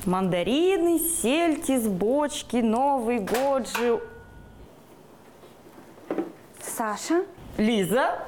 Мандарины, сельдь из бочки, Новый год же. Саша? Лиза?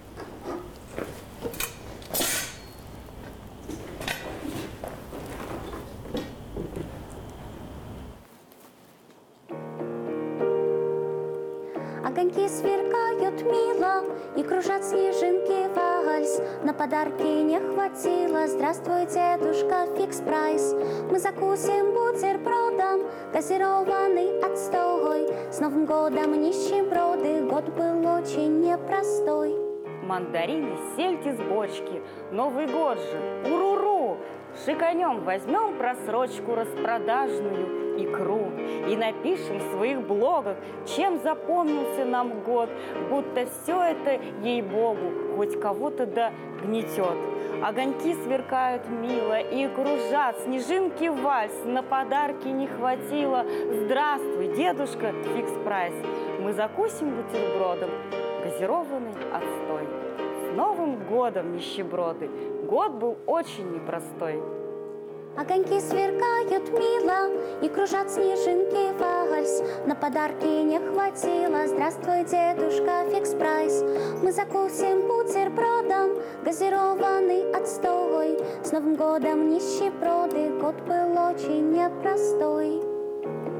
Огоньки сверкают мило, и кружат снежинки вальс. На подарки не хватило, здравствуй, дедушка, фикс прайс. Мы закусим бутербродом, газированный отстой. С Новым годом нищеброды, год был очень непростой. Мандарины, сельдь из бочки, Новый год же, уруру! Шиканем возьмем просрочку распродажную икру и напишем в своих блогах, чем запомнился нам год, будто все это, ей-богу, хоть кого-то да гнетет. Огоньки сверкают мило и кружат, снежинки вальс, на подарки не хватило. Здравствуй, дедушка, фикс прайс, мы закусим бутербродом, газированный отстой. С Новым годом, нищеброды! Год был очень непростой. Огоньки сверкают мило, и кружат снежинки вальс. На подарки не хватило, здравствуй, дедушка, фикс прайс. Мы закусим бутербродом, газированный отстой. С Новым годом, нищеброды, год был очень непростой.